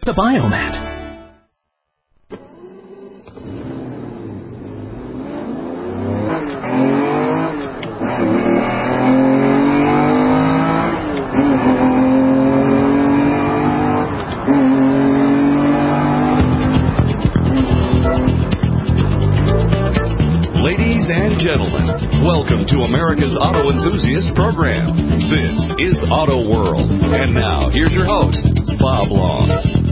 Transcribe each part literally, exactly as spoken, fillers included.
The Biomat. Ladies and gentlemen, welcome to America's Auto Enthusiast Program. This is Auto World. And now, here's your host, Bob Long.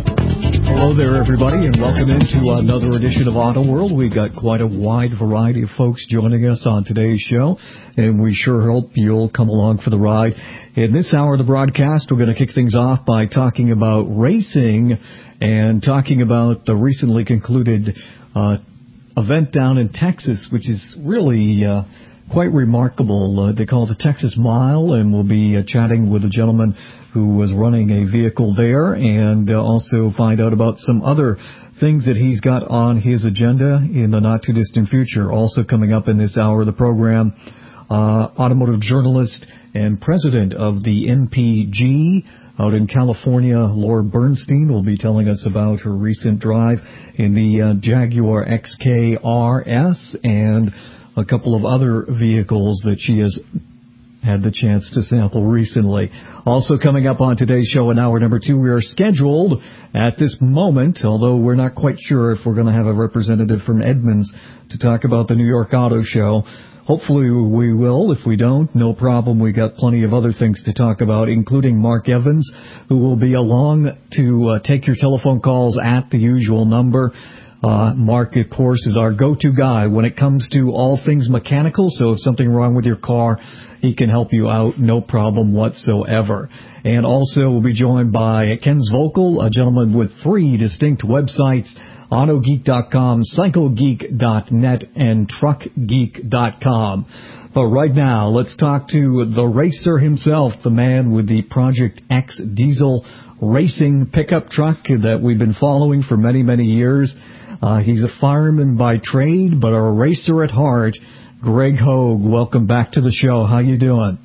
Hello there, everybody, and welcome into another edition of Auto World. We've got quite a wide variety of folks joining us on today's show, and we sure hope you'll come along for the ride. In this hour of the broadcast, we're going to kick things off by talking about racing and talking about the recently concluded uh event down in Texas, which is really uh, quite remarkable. Uh, they call it the Texas Mile, and we'll be uh, chatting with a gentleman who was running a vehicle there, and uh, also find out about some other things that he's got on his agenda in the not-too-distant future. Also coming up in this hour of the program, uh, automotive journalist and president of the M P G out in California, Laura Bernstein, will be telling us about her recent drive in the uh, Jaguar X K R S and a couple of other vehicles that she has had the chance to sample recently. Also coming up on today's show in hour number two, we are scheduled at this moment, although we're not quite sure if we're going to have a representative from Edmunds to talk about the New York Auto Show. Hopefully we will. If we don't, no problem. We got plenty of other things to talk about, including Mark Evans, who will be along to uh, take your telephone calls at the usual number. Uh, Mark, of course, is our go-to guy when it comes to all things mechanical. So if something wrong with your car, he can help you out, no problem whatsoever. And also we'll be joined by Ken Zvokel, a gentleman with three distinct websites: AutoGeek dot com, CycleGeek dot net, and Truck Geek dot com. But right now, let's talk to the racer himself, the man with the Project X diesel racing pickup truck that we've been following for many, many years. Uh, he's a fireman by trade, but a racer at heart. Greg Hogue, welcome back to the show. How you doing?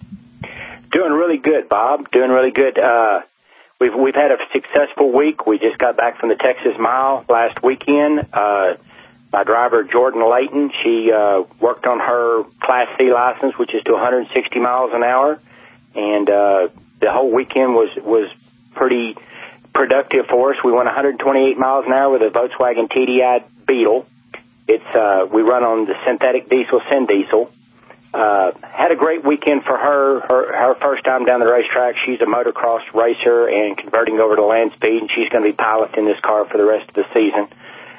Doing really good, Bob. Doing really good. Uh, we've we've had a successful week. We just got back from the Texas Mile last weekend. Uh, my driver, Jordan Layton, she uh, worked on her Class C license, which is to one hundred sixty miles an hour, and uh, the whole weekend was was pretty productive for us. We went one hundred twenty-eight miles an hour with a Volkswagen T D I Beetle. It's uh, we run on the synthetic diesel, Syndiesel. Uh, had a great weekend for her. her. Her first time down the racetrack. She's a motocross racer and converting over to land speed, and she's going to be piloting this car for the rest of the season.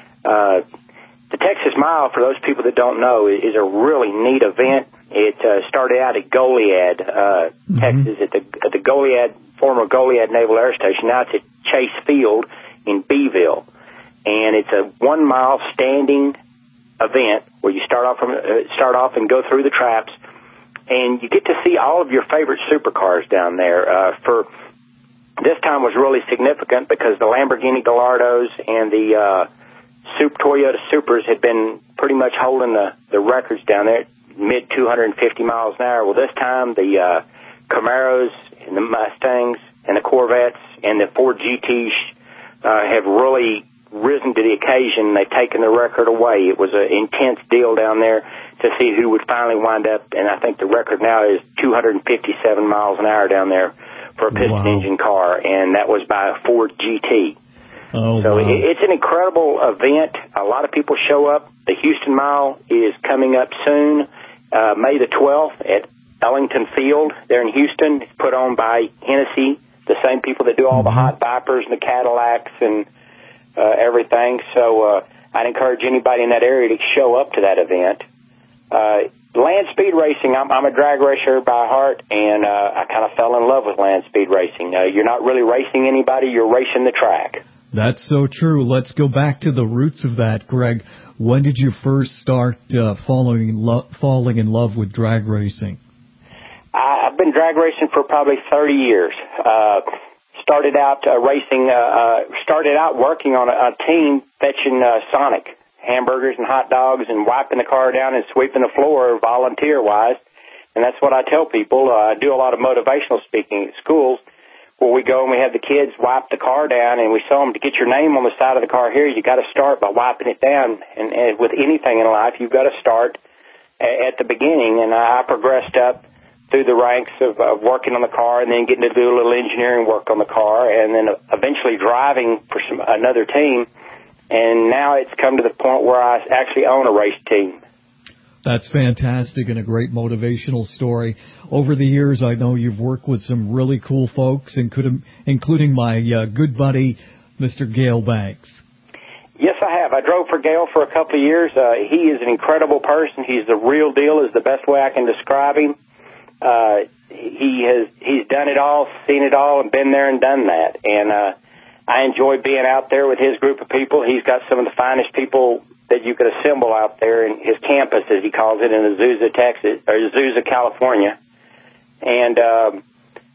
Uh, the Texas Mile, for those people that don't know, is a really neat event. It uh, started out at Goliad, uh, mm-hmm. Texas, at the at the Goliad, former Goliad Naval Air Station. Now it's at Chase Field in Beeville, and it's a one-mile standing event where you start off from uh, start off and go through the traps, and you get to see all of your favorite supercars down there. Uh, for this time was really significant because the Lamborghini Gallardos and the uh, Super Toyota Supers had been pretty much holding the, the records down there, mid two hundred fifty miles an hour. Well, this time the uh, Camaros and the Mustangs and the Corvettes and the Ford G Ts uh, have really risen to the occasion. They've taken the record away. It was an intense deal down there to see who would finally wind up, and I think the record now is two hundred fifty-seven miles an hour down there for a piston wow. engine car, and that was by a Ford G T. Oh, so wow. it, it's an incredible event. A lot of people show up. The Houston Mile is coming up soon, uh, May the twelfth at Ellington Field there in Houston. It's put on by Hennessy, the same people that do all mm-hmm. the hot Vipers and the Cadillacs and uh, everything. So uh, I'd encourage anybody in that area to show up to that event. Uh, land speed racing, I'm, I'm a drag racer by heart, and uh, I kind of fell in love with land speed racing. Uh, you're not really racing anybody, you're racing the track. That's so true. Let's go back to the roots of that, Greg. When did you first start uh, falling, lo- falling in love with drag racing? I've been drag racing for probably thirty years. Uh, started out uh, racing, uh, uh, started out working on a, a team fetching uh, Sonic hamburgers and hot dogs and wiping the car down and sweeping the floor volunteer-wise. And that's what I tell people. Uh, I do a lot of motivational speaking at schools. where we go and we have the kids wipe the car down, and we tell them to get your name on the side of the car here. You got to start by wiping it down. And, and with anything in life, you've got to start at the beginning. And I progressed up through the ranks of, of working on the car, and then getting to do a little engineering work on the car, and then eventually driving for some, another team. And now it's come to the point where I actually own a race team. That's fantastic and a great motivational story. Over the years, I know you've worked with some really cool folks, including, including my uh, good buddy, Mister Gale Banks. Yes, I have. I drove for Gale for a couple of years. Uh, he is an incredible person. He's the real deal is the best way I can describe him. Uh, he has he's done it all, seen it all, and been there and done that. And uh, I enjoy being out there with his group of people. He's got some of the finest people that you could assemble out there in his campus, as he calls it, in Azusa, Texas, or Azusa, California. And um,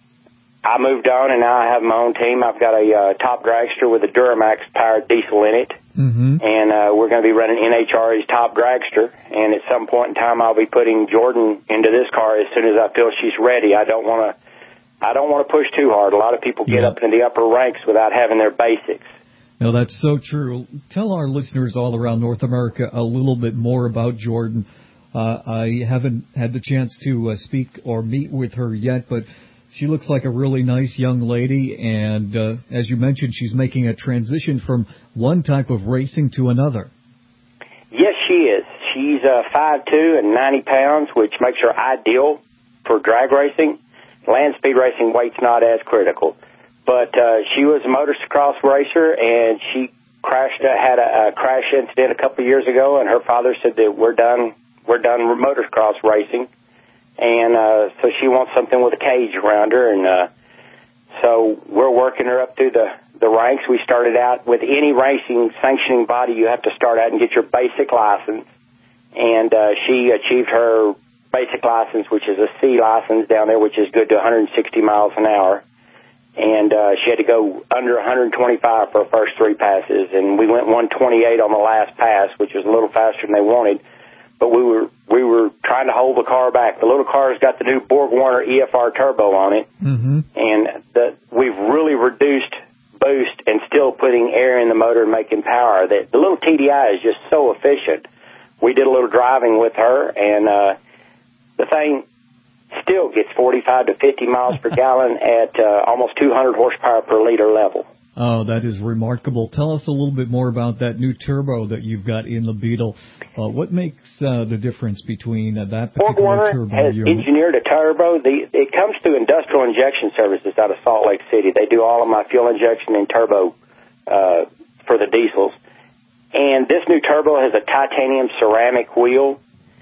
I moved on, and now I have my own team. I've got a uh, top dragster with a Duramax-powered diesel in it, mm-hmm. and uh, we're going to be running N H R E's top dragster. And at some point in time, I'll be putting Jordan into this car as soon as I feel she's ready. I don't want to. I don't want to push too hard. A lot of people get yeah. up into the upper ranks without having their basics. No, that's so true. Tell our listeners all around North America a little bit more about Jordan. Uh, I haven't had the chance to uh, speak or meet with her yet, but she looks like a really nice young lady. And uh, as you mentioned, she's making a transition from one type of racing to another. Yes, she is. She's uh, five two and ninety pounds, which makes her ideal for drag racing. Land speed racing weight's not as critical. But uh, she was a motocross racer, and she crashed, uh, had a, a crash incident a couple of years ago, and her father said that we're done, we're done with motocross racing, and uh, so she wants something with a cage around her, and uh, so we're working her up through the, the ranks. We started out with any racing sanctioning body, you have to start out and get your basic license, and uh, she achieved her basic license, which is a C license down there, which is good to one hundred sixty miles an hour. And uh, she had to go under one hundred twenty-five for her first three passes, and we went one twenty-eight on the last pass, which was a little faster than they wanted. But we were we were trying to hold the car back. The little car's got the new Borg-Warner E F R turbo on it, mm-hmm. and the, we've really reduced boost and still putting air in the motor and making power. The, the little T D I is just so efficient. We did a little driving with her, and uh, the thing still gets forty-five to fifty miles per gallon at uh, almost two hundred horsepower per liter level. Oh, that is remarkable. Tell us a little bit more about that new turbo that you've got in the Beetle. Uh, what makes uh, the difference between uh, that particular turbo? Borg-Warner has engineered a turbo. The, it comes through Industrial Injection Services out of Salt Lake City. They do all of my fuel injection and turbo uh, for the diesels. And this new turbo has a titanium ceramic wheel,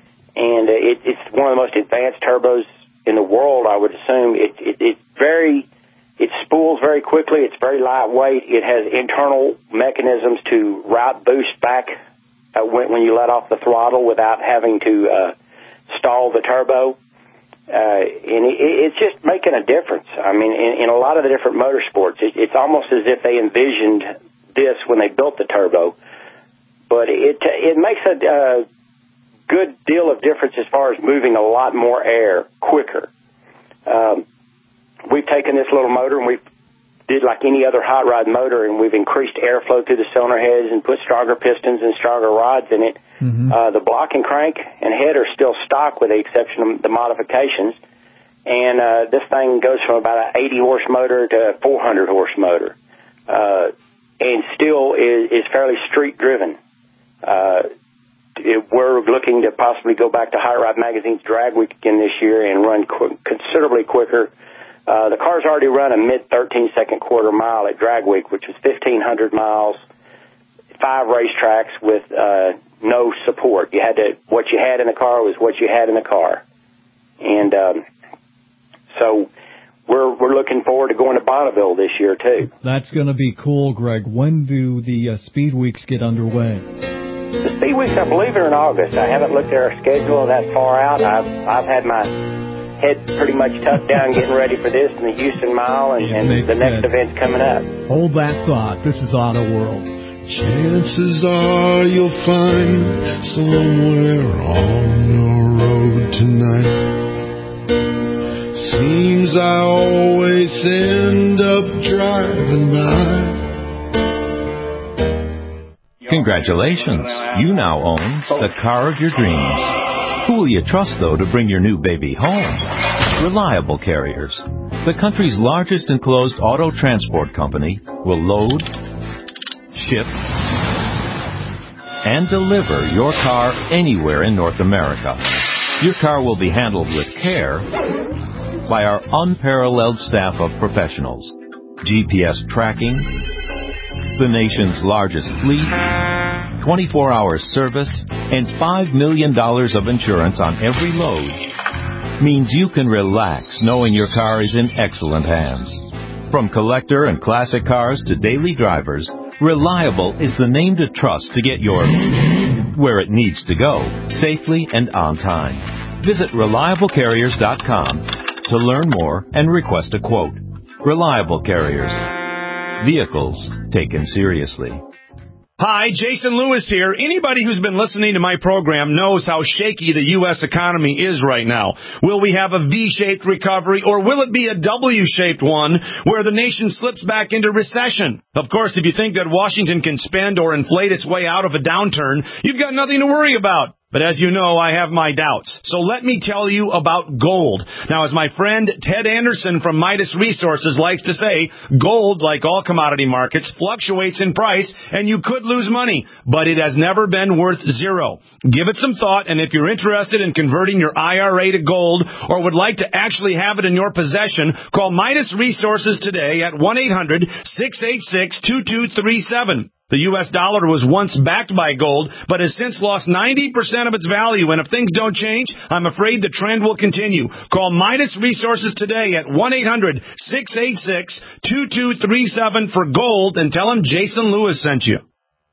and it, it's one of the most advanced turbos in the world, I would assume. It, it, it's very, it spools very quickly. It's very lightweight. It has internal mechanisms to route boost back uh, when, when you let off the throttle without having to uh, stall the turbo. Uh, and it, it's just making a difference. I mean, in, in a lot of the different motorsports, it, it's almost as if they envisioned this when they built the turbo. But it it makes a uh, good deal of difference as far as moving a lot more air quicker. Um, we've taken this little motor and we've did like any other hot rod motor, and we've increased airflow through the cylinder heads and put stronger pistons and stronger rods in it. Mm-hmm. Uh, the block and crank and head are still stock with the exception of the modifications. And uh, this thing goes from about an eighty horse motor to a four hundred horse motor, uh, and still is, is fairly street driven. Uh, it, we're looking to possibly go back to Hot Rod Magazine's Drag Week again this year and run qu- considerably quicker. Uh, the car's already run a mid thirteen second quarter mile at Drag Week, which was fifteen hundred miles, five racetracks with uh, no support. You had to, what you had in the car was what you had in the car. And um, so we're we're looking forward to going to Bonneville this year, too. That's going to be cool, Greg. When do the uh, Speed Weeks get underway? The Speed Weeks, I believe, are in August. I haven't looked at our schedule that far out. I've, I've had my head pretty much tucked down getting ready for this and the Houston Mile, and, and the next sense. Event's coming up. Hold that thought. This is Auto World. Chances are you'll find somewhere on your road tonight seems I always end up driving by. Congratulations, you now own the car of your dreams. Who will you trust, though, to bring your new baby home? Reliable Carriers, the country's largest enclosed auto transport company, will load, ship, and deliver your car anywhere in North America. Your car will be handled with care by our unparalleled staff of professionals. G P S tracking, the nation's largest fleet, twenty-four hour service, and five million dollars of insurance on every load means you can relax knowing your car is in excellent hands. From collector and classic cars to daily drivers, Reliable is the name to trust to get your where it needs to go safely and on time. Visit reliable carriers dot com to learn more and request a quote. Reliable Carriers. Vehicles taken seriously. Hi, Jason Lewis here. Anybody who's been listening to my program knows how shaky the U S economy is right now. Will we have a V-shaped recovery, or will it be a W-shaped one where the nation slips back into recession? Of course, if you think that Washington can spend or inflate its way out of a downturn, you've got nothing to worry about. But as you know, I have my doubts. So let me tell you about gold. Now, as my friend Ted Anderson from Midas Resources likes to say, gold, like all commodity markets, fluctuates in price, and you could lose money, but it has never been worth zero. Give it some thought, and if you're interested in converting your I R A to gold or would like to actually have it in your possession, call Midas Resources today at one eight hundred six eight six two two three seven. The U S dollar was once backed by gold, but has since lost ninety percent of its value, and if things don't change, I'm afraid the trend will continue. Call Midas Resources today at one eight hundred six eight six two two three seven for gold and tell them Jason Lewis sent you.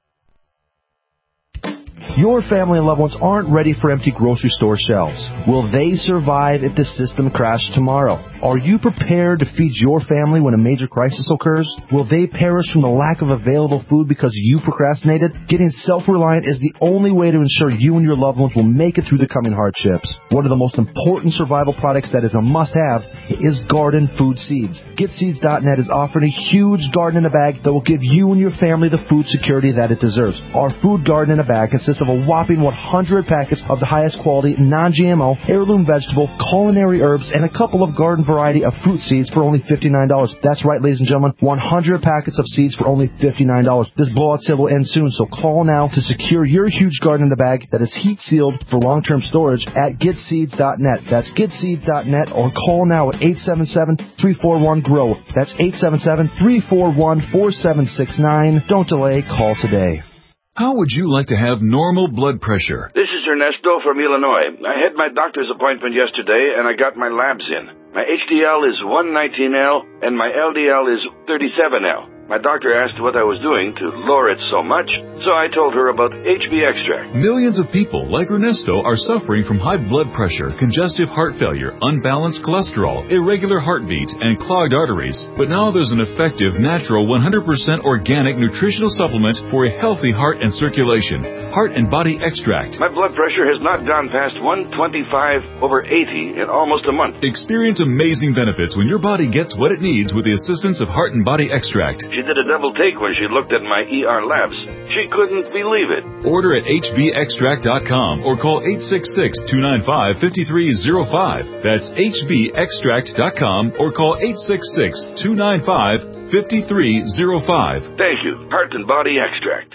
Your family and loved ones aren't ready for empty grocery store shelves. Will they survive if the system crashes tomorrow? Are you prepared to feed your family when a major crisis occurs? Will they perish from the lack of available food because you procrastinated? Getting self-reliant is the only way to ensure you and your loved ones will make it through the coming hardships. One of the most important survival products that is a must-have is garden food seeds. Get Seeds dot net is offering a huge garden in a bag that will give you and your family the food security that it deserves. Our food garden in a bag consists of a whopping one hundred packets of the highest quality, non-G M O, heirloom vegetable, culinary herbs, and a couple of garden variety of fruit seeds for only fifty-nine dollars. That's right, ladies and gentlemen, one hundred packets of seeds for only fifty-nine dollars. This blowout sale will end soon, so call now to secure your huge garden in a bag that is heat-sealed for long-term storage at Get Seeds dot net. That's Get Seeds dot net, or call now at eight seven seven, three four one, G R O W. That's eight seven seven, three four one, four seven six nine. Don't delay, call today. How would you like to have normal blood pressure? This is Ernesto from Illinois. I had my doctor's appointment yesterday, and I got my labs in. My H D L is one nineteen L, and my L D L is thirty-seven L. My doctor asked what I was doing to lower it so much, so I told her about H B Extract. Millions of people like Ernesto are suffering from high blood pressure, congestive heart failure, unbalanced cholesterol, irregular heartbeat, and clogged arteries. But now there's an effective, natural, one hundred percent organic nutritional supplement for a healthy heart and circulation. Heart and Body Extract. My blood pressure has not gone past one twenty-five over eighty in almost a month. Experience amazing benefits when your body gets what it needs with the assistance of Heart and Body Extract. She did a double take when she looked at my E R labs. She couldn't believe it. Order at H B extract dot com or call eight six six, two nine five, five three zero five. That's H B extract dot com or call eight six six, two nine five, five three zero five. Thank you. Heart and Body Extract.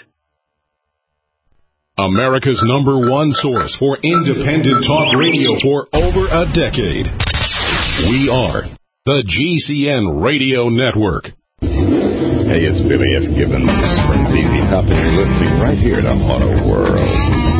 America's number one source for independent talk radio for over a decade. We are the G C N Radio Network. Hey, it's Billy F. Gibbons from Z Z Top, and you're listening right here to Auto World.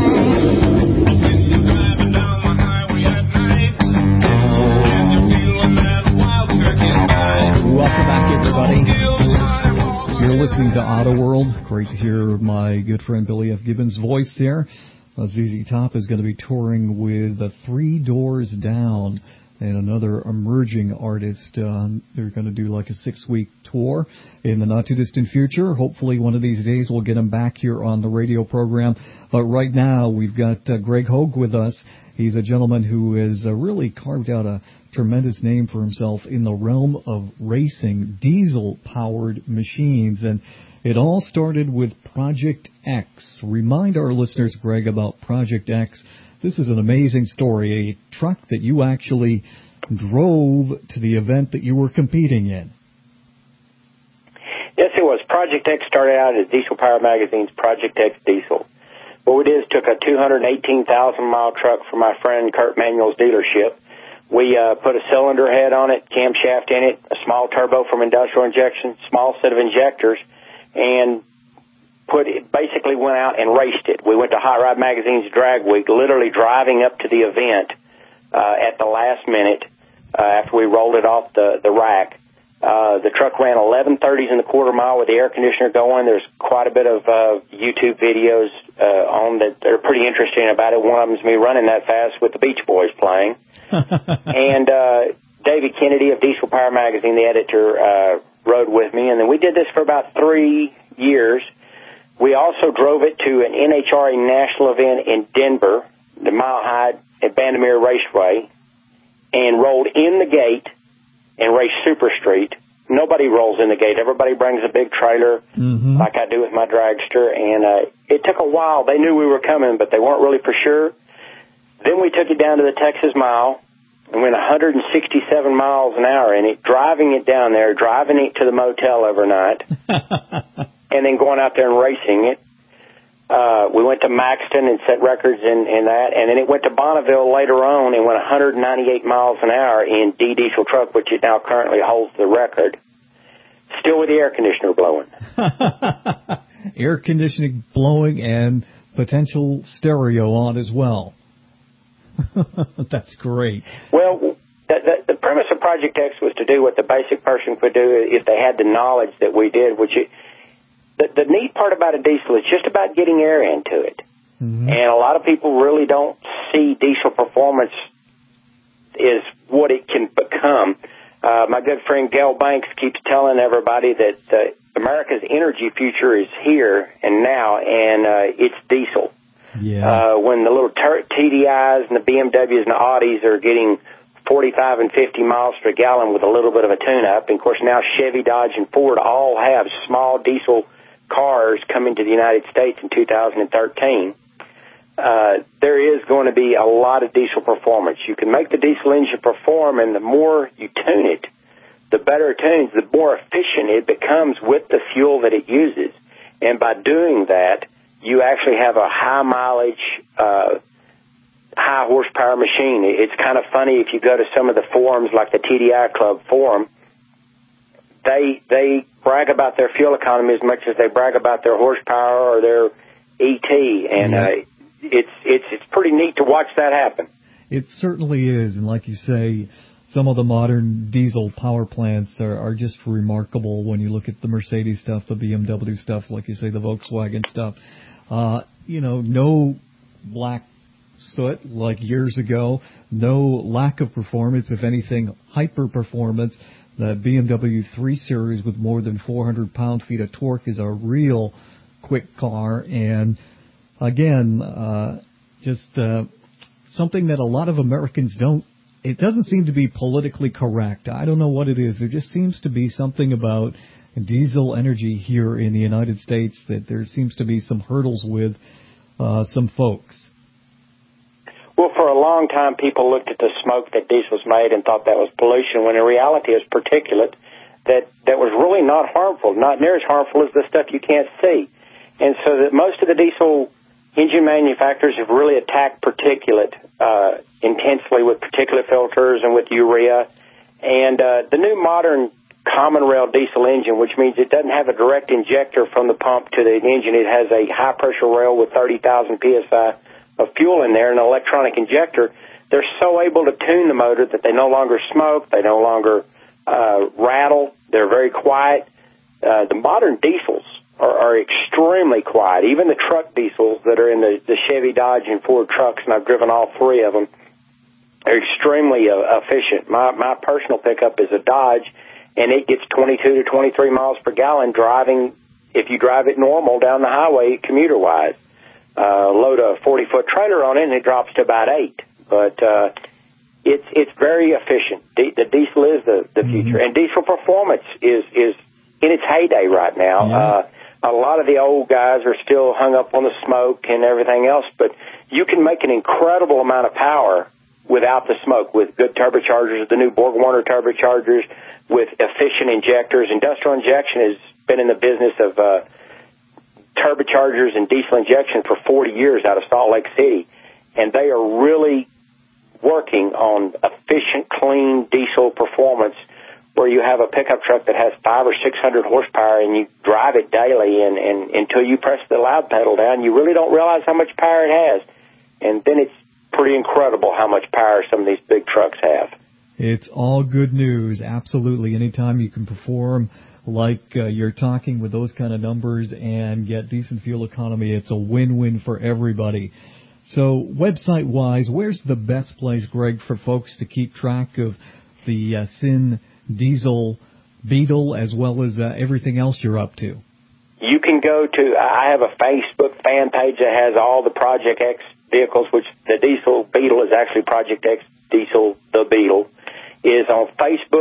Welcome back, everybody. You're listening to Auto World. Great to hear my good friend Billy F. Gibbons' voice there. Uh, Z Z Top is going to be touring with uh, Three Doors Down and another emerging artist. Uh, they're going to do like a six-week tour in the not-too-distant future. Hopefully one of these days we'll get them back here on the radio program. But right now we've got uh, Greg Hogue with us. He's a gentleman who has uh, really carved out a tremendous name for himself in the realm of racing, diesel-powered machines. And it all started with Project X. Remind our listeners, Greg, about Project X. This is an amazing story, a truck that you actually drove to the event that you were competing in. Yes, it was. Project X started out as Diesel Power Magazine's Project X Diesel. What we did is took a two hundred eighteen thousand mile truck from my friend Kurt Manuel's dealership. We uh, put a cylinder head on it, camshaft in it, a small turbo from industrial injection, small set of injectors, and put it, basically went out and raced it. We went to Hot Rod Magazine's Drag Week, literally driving up to the event uh, at the last minute uh, after we rolled it off the, the rack. Uh, the truck ran eleven thirties in the quarter mile with the air conditioner going. There's quite a bit of uh, YouTube videos uh, on that that are pretty interesting about it. One of them is me running that fast with the Beach Boys playing. and uh, David Kennedy of Diesel Power Magazine, the editor, uh, rode with me. And then we did this for about three years. We also drove it to an N H R A national event in Denver, the Mile High at Bandamere Raceway, and rolled in the gate and raced Super Street. Nobody rolls in the gate. Everybody brings a big trailer, mm-hmm. like I do with my dragster, and uh, it took a while. They knew we were coming, but they weren't really for sure. Then we took it down to the Texas Mile and went one hundred sixty-seven miles an hour in it, driving it down there, driving it to the motel overnight. And then going out there and racing it. Uh, we went to Maxton and set records in, in that. And then it went to Bonneville later on and went one hundred ninety-eight miles an hour in D diesel truck, which it now currently holds the record. Still with the air conditioner blowing. Air conditioning blowing and potential stereo on as well. That's great. Well, the, the, the premise of Project X was to do what the basic person could do if they had the knowledge that we did, which it, The, the neat part about a diesel is just about getting air into it. Mm-hmm. And a lot of people really don't see diesel performance as what it can become. Uh, my good friend Gail Banks keeps telling everybody that uh, America's energy future is here and now, and uh, it's diesel. Yeah. Uh, when the little T D Is and the B M Ws and the Audis are getting forty-five and fifty miles per gallon with a little bit of a tune-up, and of course now Chevy, Dodge, and Ford all have small diesel cars coming to the United States in two thousand thirteen, uh, there is going to be a lot of diesel performance. You can make the diesel engine perform, and the more you tune it, the better it tunes, the more efficient it becomes with the fuel that it uses. And by doing that, you actually have a high mileage, uh, high horsepower machine. It's kind of funny if you go to some of the forums like the T D I Club forum, They they brag about their fuel economy as much as they brag about their horsepower or their E T, and yeah. uh, it's it's it's pretty neat to watch that happen. It certainly is, and like you say, some of the modern diesel power plants are, are just remarkable when you look at the Mercedes stuff, the B M W stuff, like you say, the Volkswagen stuff. Uh, you know, no black soot like years ago, no lack of performance, if anything, hyper performance. The B M W three Series with more than four hundred pound-feet of torque is a real quick car. And, again, uh, just uh, something that a lot of Americans don't, it doesn't seem to be politically correct. I don't know what it is. There just seems to be something about diesel energy here in the United States that there seems to be some hurdles with uh, some folks. Well, for a long time, people looked at the smoke that diesels made and thought that was pollution, when in reality it's particulate that, that was really not harmful, not near as harmful as the stuff you can't see. And so that most of the diesel engine manufacturers have really attacked particulate uh, intensely with particulate filters and with urea. And uh, the new modern common rail diesel engine, which means it doesn't have a direct injector from the pump to the engine, it has a high-pressure rail with thirty thousand P S I of fuel in there, an electronic injector. They're so able to tune the motor that they no longer smoke, they no longer uh, rattle, they're very quiet. Uh, the modern diesels are, are extremely quiet. Even the truck diesels that are in the, the Chevy, Dodge, and Ford trucks, and I've driven all three of them, They're extremely uh, efficient. My my personal pickup is a Dodge, and it gets twenty-two to twenty-three miles per gallon driving, if you drive it normal down the highway commuter-wise. Uh, load a forty-foot trailer on it, and it drops to about eight. But uh, it's it's very efficient. D- the diesel is the, the future, mm-hmm. and diesel performance is, is in its heyday right now. Yeah. Uh, a lot of the old guys are still hung up on the smoke and everything else, but you can make an incredible amount of power without the smoke with good turbochargers, the new Borg-Warner turbochargers, with efficient injectors. Industrial Injection has been in the business of uh, turbochargers and diesel injection for forty years out of Salt Lake City, and they are really working on efficient, clean diesel performance where you have a pickup truck that has five or six hundred horsepower and you drive it daily, and, and until you press the loud pedal down, you really don't realize how much power it has. And then it's pretty incredible how much power some of these big trucks have. It's all good news, absolutely. Anytime you can perform like uh, you're talking with those kind of numbers and get decent fuel economy, it's a win-win for everybody. So website-wise, where's the best place, Greg, for folks to keep track of the uh, Sinn Diesel Beetle as well as uh, everything else you're up to? You can go to, I have a Facebook fan page that has all the Project X vehicles, which the Diesel Beetle is actually Project X Diesel, the Beetle, is on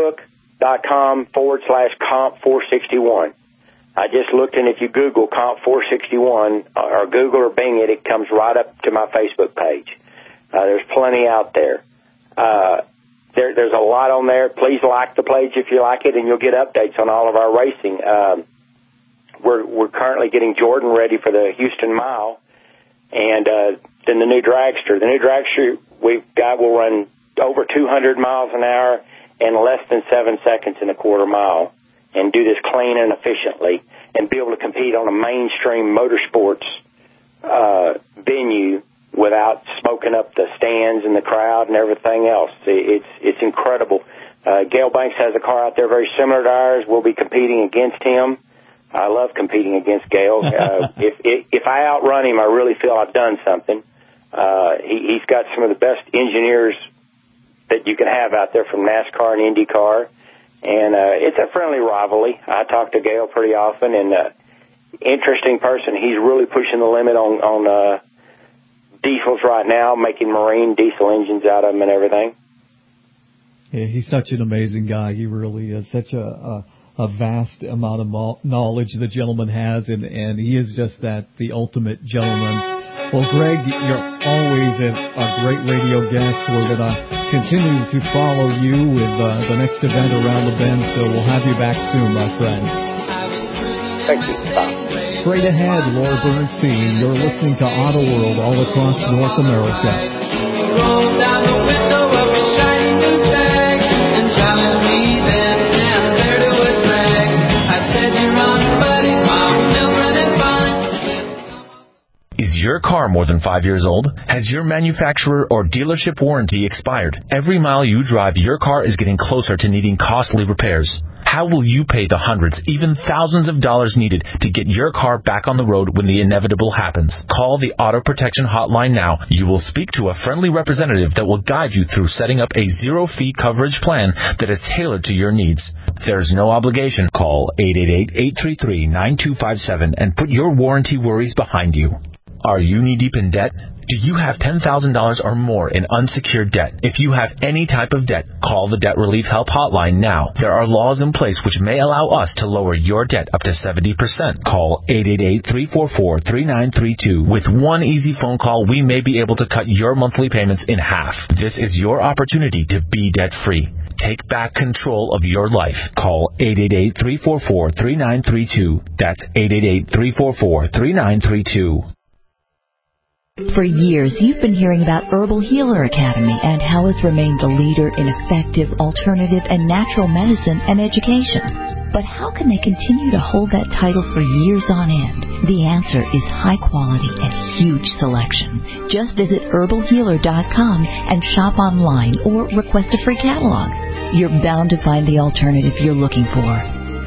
Facebook.com forward slash Comp four sixty-one. I just looked, and if you Google Comp four sixty-one or Google or Bing it, it comes right up to my Facebook page. Uh, there's plenty out there. Uh, there. There's a lot on there. Please like the page if you like it, and you'll get updates on all of our racing. Um, we're we're currently getting Jordan ready for the Houston Mile, and uh, then the new dragster. The new dragster we've got will run over two hundred miles an hour in less than seven seconds in a quarter mile, and do this clean and efficiently, and be able to compete on a mainstream motorsports uh, venue without smoking up the stands and the crowd and everything else. It's it's incredible. Uh, Gale Banks has a car out there very similar to ours. We'll be competing against him. I love competing against Gale. Uh, if, if if I outrun him, I really feel I've done something. Uh, he, he's got some of the best engineers that you can have out there from NASCAR and IndyCar. And uh, it's a friendly rivalry. I talk to Gale pretty often, and uh, interesting person. He's really pushing the limit on, on uh, diesels right now, making marine diesel engines out of them and everything. Yeah, he's such an amazing guy. He really is. Such a, a, a vast amount of knowledge the gentleman has, and, and he is just that, the ultimate gentleman. Well, Greg, you're always a, a great radio guest. We're going to continue to follow you with uh, the next event around the bend, so we'll have you back soon, my friend. Thank you, Bob. Straight ahead, Laura Bernstein. You're listening to Auto World all across North America. Roll down the window of a shiny new bag and challenge me then, and there to a drag. I said you're on, buddy, my mills running fine. Is your car more than five years old? Has your manufacturer or dealership warranty expired? Every mile you drive, your car is getting closer to needing costly repairs. How will you pay the hundreds, even thousands of dollars needed to get your car back on the road when the inevitable happens? Call the Auto Protection Hotline now. You will speak to a friendly representative that will guide you through setting up a zero-fee coverage plan that is tailored to your needs. There's no obligation. Call eight eight eight, eight three three, nine two five seven and put your warranty worries behind you. Are you knee-deep in debt? Do you have ten thousand dollars or more in unsecured debt? If you have any type of debt, call the Debt Relief Help Hotline now. There are laws in place which may allow us to lower your debt up to seventy percent. Call eight eight eight, three four four, three nine three two. With one easy phone call, we may be able to cut your monthly payments in half. This is your opportunity to be debt-free. Take back control of your life. Call eight eight eight, three four four, three nine three two. That's eight eight eight, three four four, three nine three two. For years, you've been hearing about Herbal Healer Academy and how it's remained the leader in effective, alternative, and natural medicine and education. But how can they continue to hold that title for years on end? The answer is high quality and huge selection. Just visit herbal healer dot com and shop online or request a free catalog. You're bound to find the alternative you're looking for.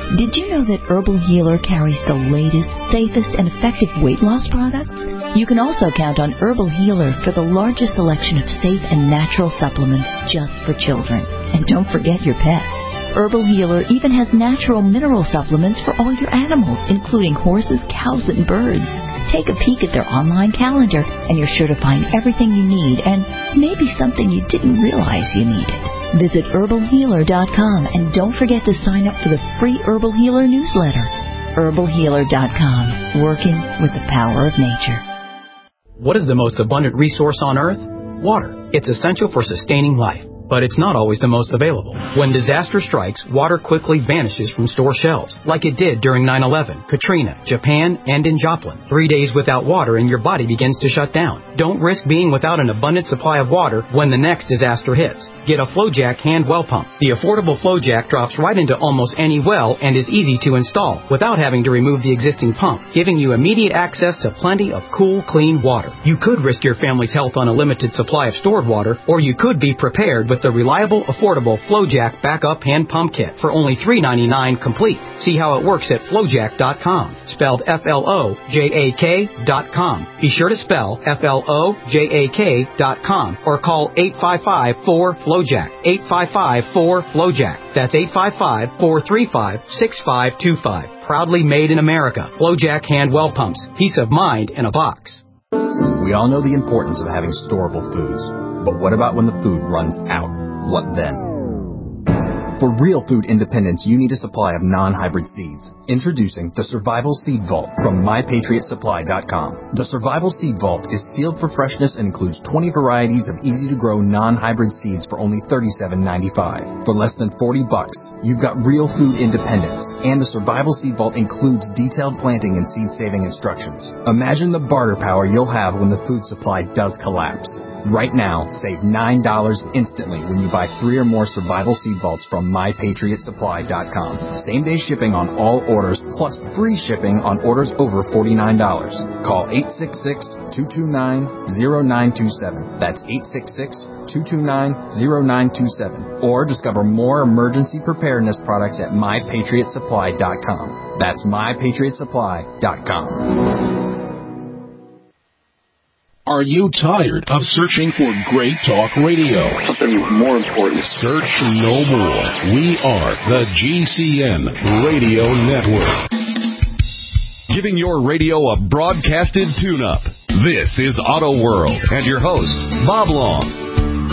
Did you know that Herbal Healer carries the latest, safest, and effective weight loss products? You can also count on Herbal Healer for the largest selection of safe and natural supplements just for children. And don't forget your pets. Herbal Healer even has natural mineral supplements for all your animals, including horses, cows, and birds. Take a peek at their online calendar, and you're sure to find everything you need and maybe something you didn't realize you needed. Visit herbal healer dot com and don't forget to sign up for the free Herbal Healer newsletter. herbal healer dot com, working with the power of nature. What is the most abundant resource on Earth? Water. It's essential for sustaining life, but it's not always the most available. When disaster strikes, water quickly vanishes from store shelves, like it did during nine eleven, Katrina, Japan, and in Joplin. Three days without water and your body begins to shut down. Don't risk being without an abundant supply of water when the next disaster hits. Get a FlowJack hand well pump. The affordable FlowJack drops right into almost any well and is easy to install without having to remove the existing pump, giving you immediate access to plenty of cool, clean water. You could risk your family's health on a limited supply of stored water, or you could be prepared with the reliable, affordable FlowJack Backup Hand Pump Kit for only three ninety-nine complete. See how it works at flowjack dot com, spelled F L O J A K dot com. Be sure to spell F L O J A K dot com or call eight five five, four, FlowJack, eight five five, four, FlowJack. That's eight five five, four three five, six five two five. Proudly made in America. FlowJack Hand Well Pumps. Peace of mind in a box. We all know the importance of having storable foods, but what about when the food runs out? What then? For real food independence, you need a supply of non-hybrid seeds. Introducing the Survival Seed Vault from my patriot supply dot com. The Survival Seed Vault is sealed for freshness and includes twenty varieties of easy-to-grow non-hybrid seeds for only thirty-seven ninety-five. For less than forty bucks, you've got real food independence. And the Survival Seed Vault includes detailed planting and seed-saving instructions. Imagine the barter power you'll have when the food supply does collapse. Right now, save nine dollars instantly when you buy three or more Survival Seed Vaults from my patriot supply dot com. Same-day shipping on all orders, plus free shipping on orders over forty-nine dollars. Call eight six six, two two nine, zero nine two seven. That's eight six six, two two nine, zero nine two seven. Or discover more emergency preparedness products at my patriot supply dot com. That's my patriot supply dot com. Are you tired of searching for great talk radio? Something more important. Search no more. We are the G C N Radio Network. Giving your radio a broadcasted tune-up. This is Auto World and your host, Bob Long.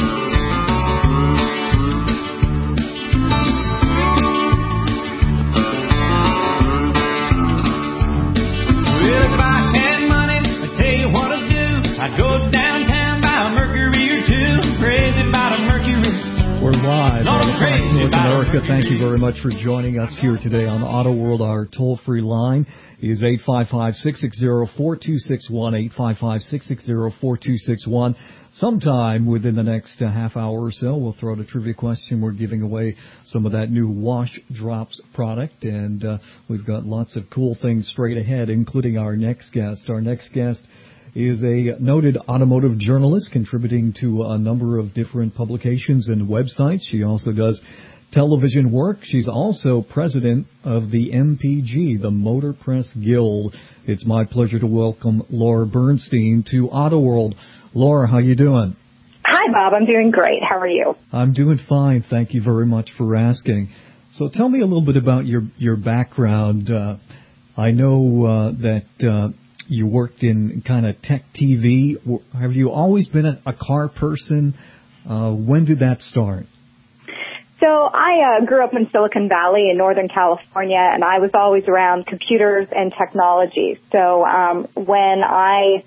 Go downtown, buy a Mercury or two. Crazy about a Mercury. We're live. North America, thank you very much for joining us here today on Auto World. Our toll-free line is eight five five, six six zero, four two six one, eight five five, six six zero, four two six one. Sometime within the next uh, half hour or so, we'll throw out a trivia question. We're giving away some of that new Wash Drops product, and uh, we've got lots of cool things straight ahead, including our next guest. Our next guest is a noted automotive journalist contributing to a number of different publications and websites. She also does television work. She's also president of the M P G, the Motor Press Guild. It's my pleasure to welcome Laura Bernstein to Auto World. Laura, how you doing? Hi, Bob. I'm doing great. How are you? I'm doing fine. Thank you very much for asking. So tell me a little bit about your, your background. Uh, I know uh, that... Uh, You worked in kind of tech T V. Have you always been a, a car person? Uh, when did that start? So I uh, grew up in Silicon Valley in Northern California, and I was always around computers and technology. So um, when I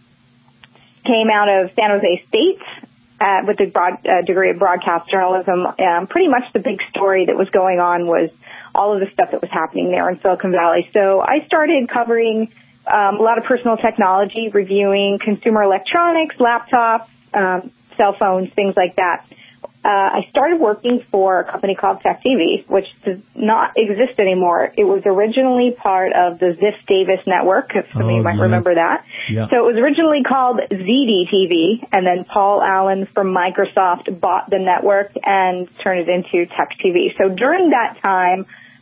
came out of San Jose State uh, with a broad, uh, degree of broadcast journalism, um, pretty much the big story that was going on was all of the stuff that was happening there in Silicon Valley. So I started covering Um, a lot of personal technology, reviewing consumer electronics, laptops, um, cell phones, things like that. Uh, I started working for a company called Tech T V, which does not exist anymore. It was originally part of the Ziff Davis network, if some oh, of you might yeah. remember that. Yeah. So it was originally called Z D T V, and then Paul Allen from Microsoft bought the network and turned it into Tech T V. So during that time,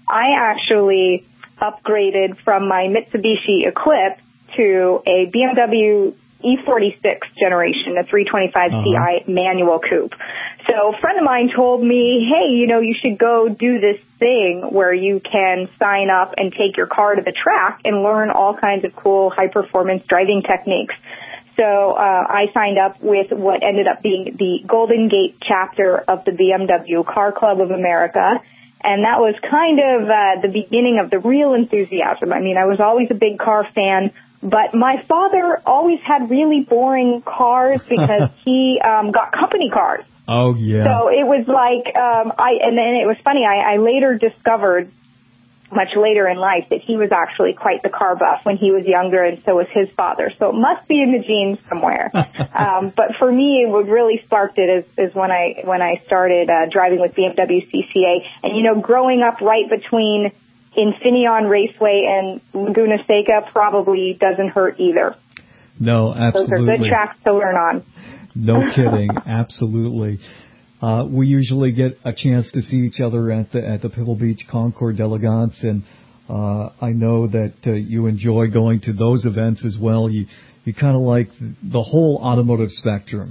I actually upgraded from my Mitsubishi Eclipse to a B M W E forty-six generation, a three twenty-five C I uh-huh. manual coupe. So a friend of mine told me, hey, you know, you should go do this thing where you can sign up and take your car to the track and learn all kinds of cool high-performance driving techniques. So uh, I signed up with what ended up being the Golden Gate chapter of the B M W Car Club of America. And that was kind of uh, the beginning of the real enthusiasm. I mean, I was always a big car fan, but my father always had really boring cars because he um, got company cars. Oh, yeah. So it was like, um, I, and then it was funny, I, I later discovered, much later in life, that he was actually quite the car buff when he was younger, and so was his father. So it must be in the genes somewhere. um, but for me, what really sparked it is, is when I when I started uh, driving with B M W C C A. And, you know, growing up right between Infineon Raceway and Laguna Seca probably doesn't hurt either. No, absolutely. Those are good tracks to learn on. No kidding. Absolutely. Uh, we usually get a chance to see each other at the at the Pebble Beach Concours d'Elegance, and uh, I know that uh, you enjoy going to those events as well. You you kind of like the whole automotive spectrum.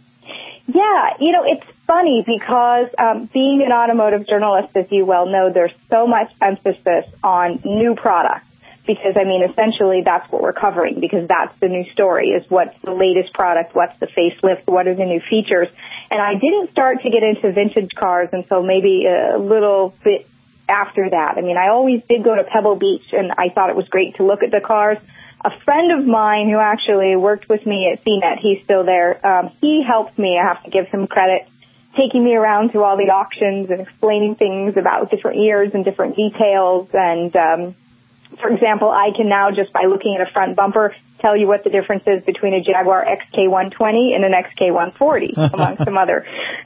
Yeah, you know, it's funny because um, being an automotive journalist, as you well know, there's so much emphasis on new products. Because, I mean, essentially that's what we're covering, because that's the new story, is what's the latest product, what's the facelift, what are the new features. And I didn't start to get into vintage cars until maybe a little bit after that. I mean, I always did go to Pebble Beach, and I thought it was great to look at the cars. A friend of mine who actually worked with me at C net, he's still there, um, he helped me, I have to give him credit, taking me around to all the auctions and explaining things about different years and different details. And, um, for example, I can now, just by looking at a front bumper, tell you what the difference is between a Jaguar X K one twenty and an X K one forty, among some other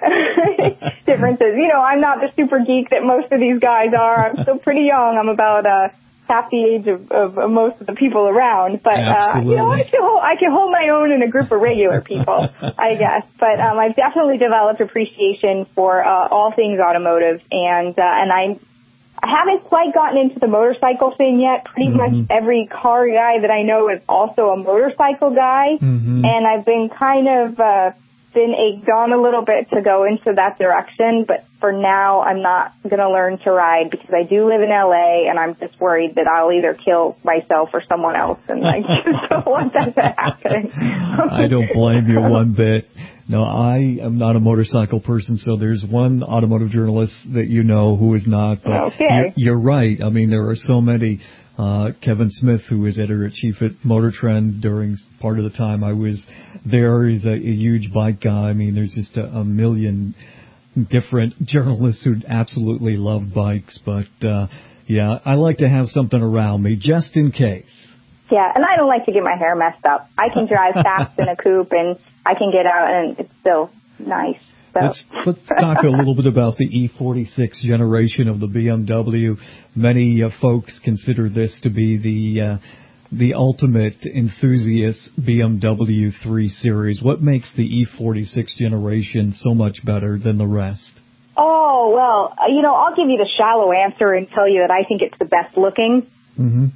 differences. You know, I'm not the super geek that most of these guys are. I'm still pretty young. I'm about uh, half the age of, of, of most of the people around. But, uh, you know, I can, hold, I can hold my own in a group of regular people, I guess. But um, I've definitely developed appreciation for uh, all things automotive, and uh, and I'm I haven't quite gotten into the motorcycle thing yet. Pretty mm-hmm. much every car guy that I know is also a motorcycle guy. Mm-hmm. And I've been kind of uh, been egged on a little bit to go into that direction. But for now, I'm not going to learn to ride because I do live in L A, and I'm just worried that I'll either kill myself or someone else. And I just don't want that to happen. I don't blame you one bit. No, I am not a motorcycle person, so there's one automotive journalist that you know who is not. But okay. you're, you're right. I mean, there are so many. Uh, Kevin Smith, who is editor-in-chief at Motor Trend during part of the time I was there, is a, a huge bike guy. I mean, there's just a, a million different journalists who absolutely love bikes. But, uh, yeah, I like to have something around me just in case. Yeah, and I don't like to get my hair messed up. I can drive fast in a coupe, and I can get out, and it's still nice. So. Let's, let's talk a little bit about the E forty-six generation of the B M W. Many uh, folks consider this to be the uh, the ultimate enthusiast B M W three Series. What makes the E forty-six generation so much better than the rest? Oh, well, you know, I'll give you the shallow answer and tell you that I think it's the best looking. Mm-hmm.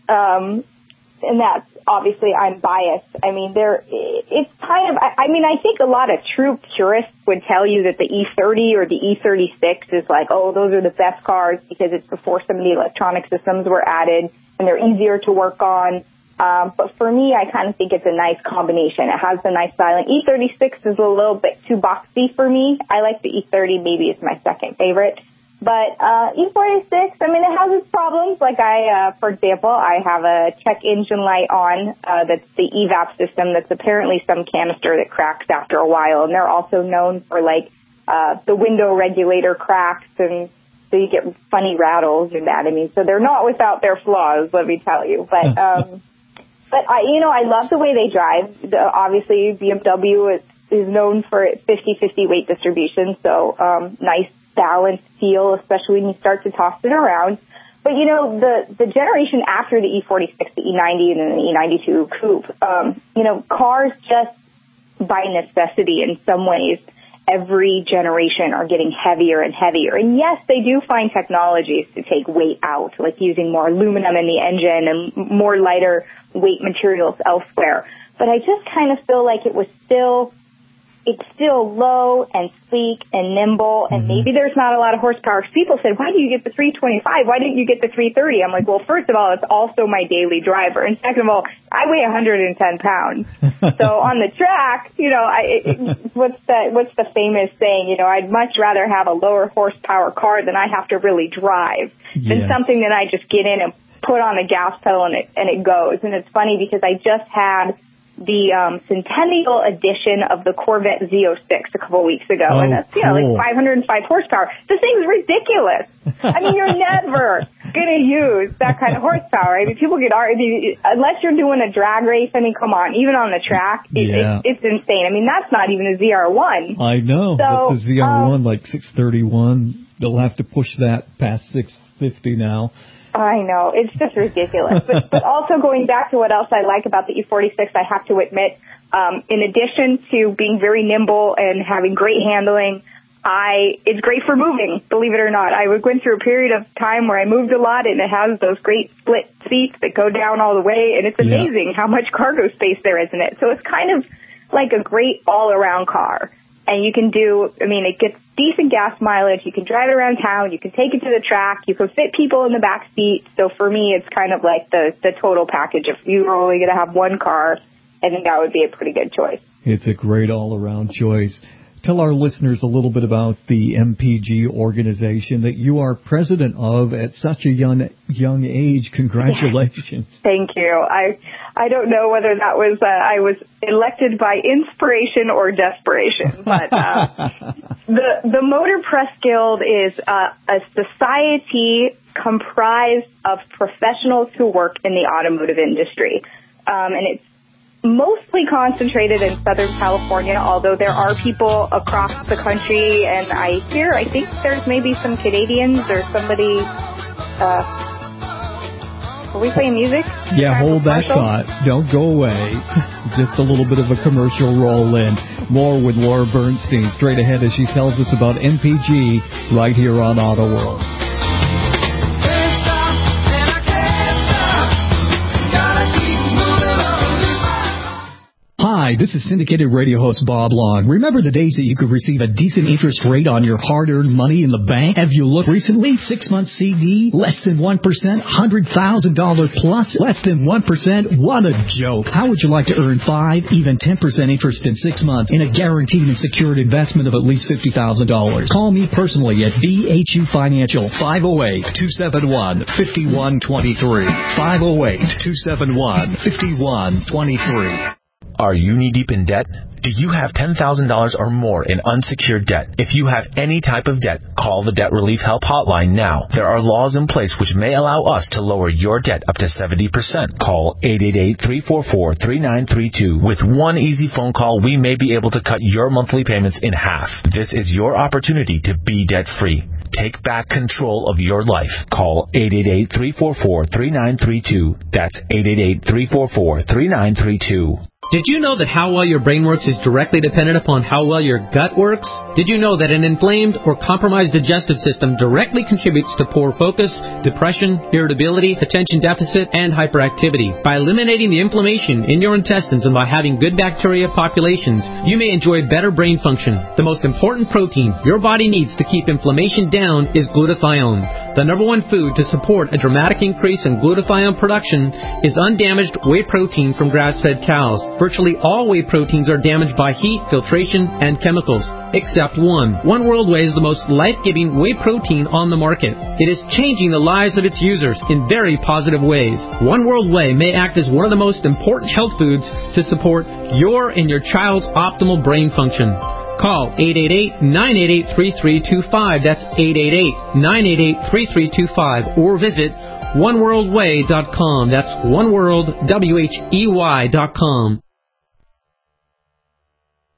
Um, and that's obviously I'm biased. I mean, there, it's kind of, I, I mean, I think a lot of true purists would tell you that the E thirty or the E thirty-six is like, oh, those are the best cars because it's before some of the electronic systems were added and they're easier to work on. Um, but for me, I kind of think it's a nice combination. It has the nice styling. E thirty-six is a little bit too boxy for me. I like the E thirty. Maybe it's my second favorite. But uh E forty-six, I mean, it has its problems. Like I, uh for example, I have a check engine light on uh that's the E VAP system that's apparently some canister that cracks after a while. And they're also known for, like, uh the window regulator cracks, and so you get funny rattles and that. I mean, so they're not without their flaws, let me tell you. But, um but I, you know, I love the way they drive. The, obviously, B M W is, is known for its fifty-fifty weight distribution, so um nice balanced feel, especially when you start to toss it around. But, you know, the, the generation after the E forty-six, the E ninety, and then the E ninety-two coupe, um, you know, cars just by necessity in some ways every generation are getting heavier and heavier. And yes, they do find technologies to take weight out, like using more aluminum in the engine and more lighter weight materials elsewhere. But I just kind of feel like it was still, it's still low and sleek and nimble, and maybe there's not a lot of horsepower. People said, why do you get the three twenty-five? Why didn't you get the three thirty? I'm like, well, first of all, it's also my daily driver. And second of all, I weigh one hundred ten pounds. So on the track, you know, I, it, what's the, what's the famous saying? You know, I'd much rather have a lower horsepower car than I have to really drive than Yes. something that I just get in and put on the gas pedal and it, and it goes. And it's funny because I just had the um, centennial edition of the Corvette Z oh six a couple weeks ago, Oh, and that's, you know, cool. like five hundred five horsepower. This thing's ridiculous. I mean, you're never going to use that kind of horsepower. I mean, people get, I mean, unless you're doing a drag race, I mean, come on, even on the track, it, Yeah. it, it's insane. I mean, that's not even a Z R one. I know. So, That's a Z R one, um, like six thirty-one. They'll have to push that past six fifty now. I know. It's just ridiculous. But, but also going back to what else I like about the E forty-six, I have to admit, um, in addition to being very nimble and having great handling, I it's great for moving, believe it or not. I went through a period of time where I moved a lot, and it has those great split seats that go down all the way, and it's amazing how much cargo space there is in it. So it's kind of like a great all-around car. And you can do, I mean, it gets decent gas mileage. You can drive it around town. You can take it to the track. You can fit people in the back seat. So for me, it's kind of like the, the total package. If you were only going to have one car, I think that would be a pretty good choice. It's a great all-around choice. Tell our listeners a little bit about the M P G organization that you are president of at such a young young age. Congratulations. Thank you. I I don't know whether that was uh, I was elected by inspiration or desperation, but uh, the the Motor Press Guild is uh, a society comprised of professionals who work in the automotive industry, um, and it's mostly concentrated in Southern California, although there are people across the country, and I hear, I think there's maybe some Canadians or somebody, uh, are we playing music? Yeah, hold that thought. Don't go away. Just a little bit of a commercial roll in. More with Laura Bernstein straight ahead as she tells us about M P G right here on Auto World. Hi, this is syndicated radio host Bob Long. Remember the days that you could receive a decent interest rate on your hard-earned money in the bank? Have you looked recently? Six-month C D, less than one percent, one hundred thousand dollars plus, less than one percent? What a joke. How would you like to earn five, even ten percent interest in six months in a guaranteed and secured investment of at least fifty thousand dollars? Call me personally at B H U Financial, five oh eight, two seven one, five one two three, five oh eight, two seven one, five one two three. Are you knee-deep in debt? Do you have ten thousand dollars or more in unsecured debt? If you have any type of debt, call the Debt Relief Help Hotline now. There are laws in place which may allow us to lower your debt up to seventy percent. Call eight eight eight, three four four, three nine three two. With one easy phone call, we may be able to cut your monthly payments in half. This is your opportunity to be debt-free. Take back control of your life. Call eight eight eight, three four four, three nine three two. That's eight eight eight, three four four, three nine three two. Did you know that how well your brain works is directly dependent upon how well your gut works? Did you know that an inflamed or compromised digestive system directly contributes to poor focus, depression, irritability, attention deficit, and hyperactivity? By eliminating the inflammation in your intestines and by having good bacteria populations, you may enjoy better brain function. The most important protein your body needs to keep inflammation down is glutathione. The number one food to support a dramatic increase in glutathione production is undamaged whey protein from grass-fed cows. Virtually all whey proteins are damaged by heat, filtration, and chemicals, except one. One World Whey is the most life-giving whey protein on the market. It is changing the lives of its users in very positive ways. One World Whey may act as one of the most important health foods to support your and your child's optimal brain function. Call eight eight eight, nine eight eight, three three two five. That's eight eight eight, nine eight eight, three three two five. Or visit one world way dot com. That's one world, W H E Y dot com.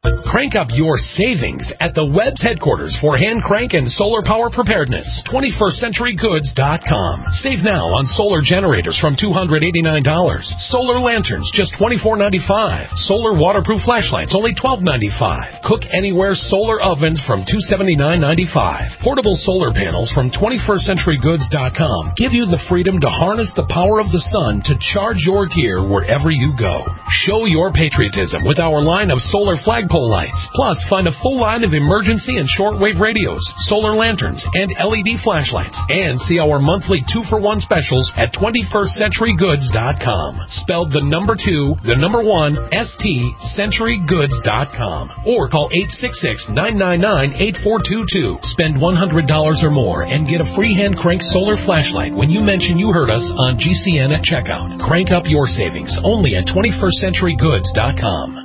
Crank up your savings at the Webb's headquarters for hand crank and solar power preparedness. twenty-first century goods dot com. Save now on solar generators from two hundred eighty-nine dollars. Solar lanterns just twenty-four ninety-five. Solar waterproof flashlights only twelve ninety-five. Cook anywhere solar ovens from two seventy-nine ninety-five. Portable solar panels from twenty-first century goods dot com give you the freedom to harness the power of the sun to charge your gear wherever you go. Show your patriotism with our line of solar flagpole lights. Plus, find a full line of emergency and shortwave radios, solar lanterns, and L E D flashlights. And see our monthly two-for-one specials at twenty-first century goods dot com. Spelled the number two, the number one, S T, century goods dot com. Or call eight six six, nine nine nine, eight four two two. Spend one hundred dollars or more and get a free hand crank solar flashlight when you mention you heard us on G C N at checkout. Crank up your savings only at twenty-first century goods dot com.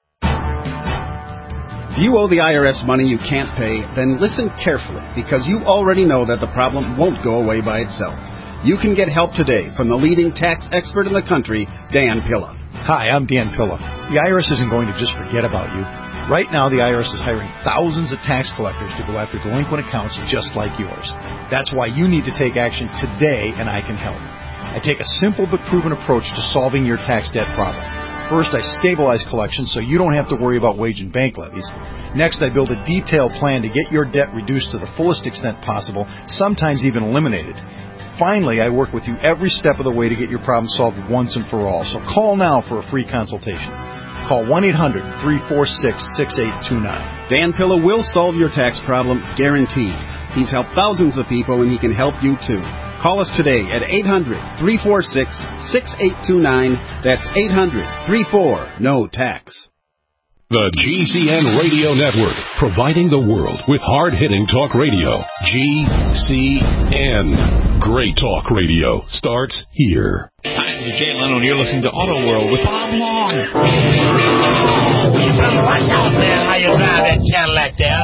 If you owe the I R S money you can't pay, then listen carefully, because you already know that the problem won't go away by itself. You can get help today from the leading tax expert in the country, Dan Pilla. Hi, I'm Dan Pilla. The I R S isn't going to just forget about you. Right now, the I R S is hiring thousands of tax collectors to go after delinquent accounts just like yours. That's why you need to take action today, and I can help. I take a simple but proven approach to solving your tax debt problem. First, I stabilize collections so you don't have to worry about wage and bank levies. Next, I build a detailed plan to get your debt reduced to the fullest extent possible, sometimes even eliminated. Finally, I work with you every step of the way to get your problem solved once and for all. So call now for a free consultation. Call one eight hundred, three four six, six eight two nine. Dan Pilla will solve your tax problem, guaranteed. He's helped thousands of people, and he can help you too. Call us today at eight hundred, three four six, six eight two nine. That's eight hundred, three four, N O tax. The G C N Radio Network, providing the world with hard-hitting talk radio. G C N. Great talk radio starts here. I'm Jay Leno, and you're listening to Auto World with Bob Long. You better watch out, man, how you drive that Cadillac there.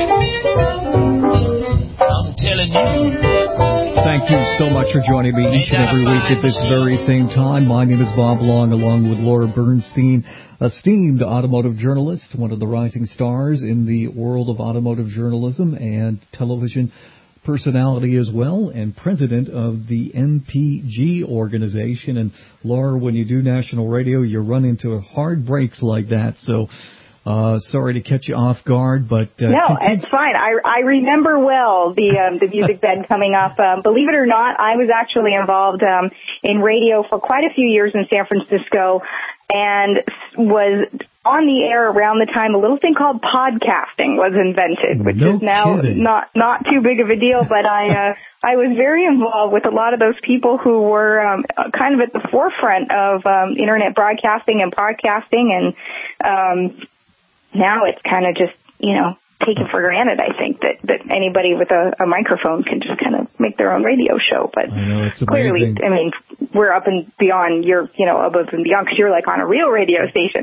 I'm telling you. Thank you so much for joining me each and every week at this very same time. My name is Bob Long, along with Laura Bernstein, esteemed automotive journalist, one of the rising stars in the world of automotive journalism and television personality as well, and president of the M P G organization. And Laura, when you do national radio, you run into hard breaks like that, so Uh, sorry to catch you off guard, but uh, no, continue. It's fine. I I remember well the um, the music bed coming up. Um, believe it or not, I was actually involved um, in radio for quite a few years in San Francisco, and was on the air around the time a little thing called podcasting was invented, which no is now kidding. not not too big of a deal. But I uh, I was very involved with a lot of those people who were um, kind of at the forefront of um, internet broadcasting and podcasting, and um, now it's kind of just, you know, taken for granted, I think, that, that anybody with a, a microphone can just kind of make their own radio show. But I know, it's clearly, I mean, we're up and beyond, you're, you know, above and beyond, because you're like on a real radio station.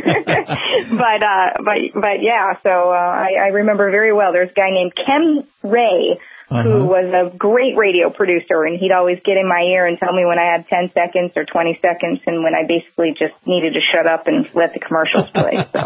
but, uh, but, but yeah, so uh, I, I remember very well, there's a guy named Ken Ray, Uh-huh. who was a great radio producer, and he'd always get in my ear and tell me when I had ten seconds or twenty seconds, and when I basically just needed to shut up and let the commercials play. So,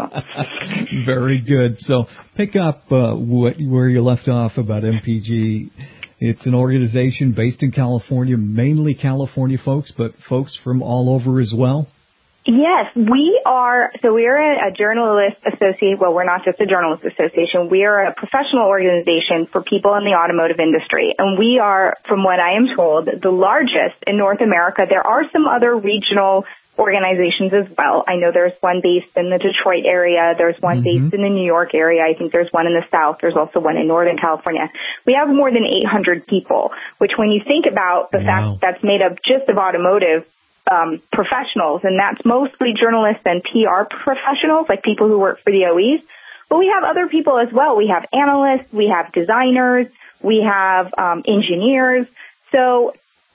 very good. So pick up uh, what, where you left off about M P G. It's an organization based in California, mainly California folks, but folks from all over as well. Yes, we are. So we are a journalist association. Well, we're not just a journalist association. We are a professional organization for people in the automotive industry. And we are, from what I am told, the largest in North America. There are some other regional organizations as well. I know there's one based in the Detroit area. There's one mm-hmm. based in the New York area. I think there's one in the South. There's also one in Northern California. We have more than eight hundred people, which when you think about the wow. fact that's made up just of automotive Um, professionals, and that's mostly journalists and P R professionals, like people who work for the O Es. But we have other people as well. We have analysts, we have designers, we have um, engineers. So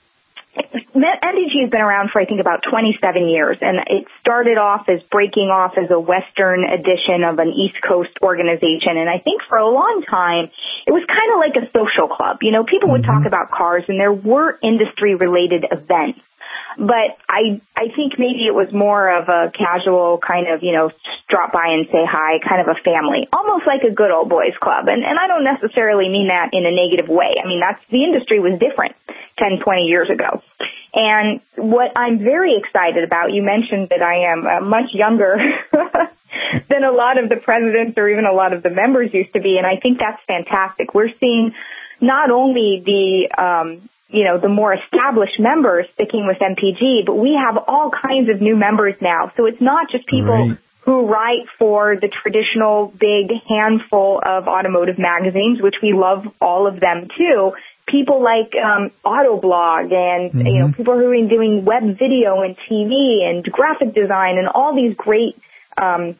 M P G has been around for, I think, about twenty-seven years, and it started off as breaking off as a Western edition of an East Coast organization. And I think for a long time, it was kind of like a social club. You know, people would talk about cars, and there were industry-related events. But I, I think maybe it was more of a casual kind of, you know, drop by and say hi, kind of a family, almost like a good old boys club. And, and I don't necessarily mean that in a negative way. I mean, that's, the industry was different ten, twenty years ago. And what I'm very excited about, you mentioned that I am uh, much younger than a lot of the presidents or even a lot of the members used to be. And I think that's fantastic. We're seeing not only the, um, you know, the more established members sticking with M P G, but we have all kinds of new members now. So it's not just people Great. who write for the traditional big handful of automotive magazines, which we love all of them too. People like um, Autoblog and, mm-hmm. you know, people who are doing web video and T V and graphic design and all these great um,